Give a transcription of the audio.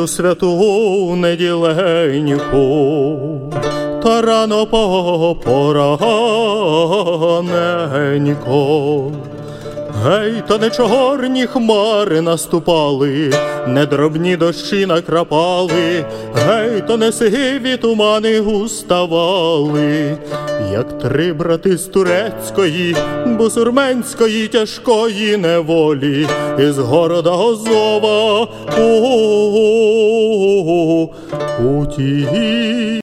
святу неділеньку, та рано пораненько. Гей, та не чорні хмари наступали, не дробні дощі накрапали, гей, то не сиві тумани уставали, як три брати з турецької, бусурменської тяжкої неволі, із города Азова у ті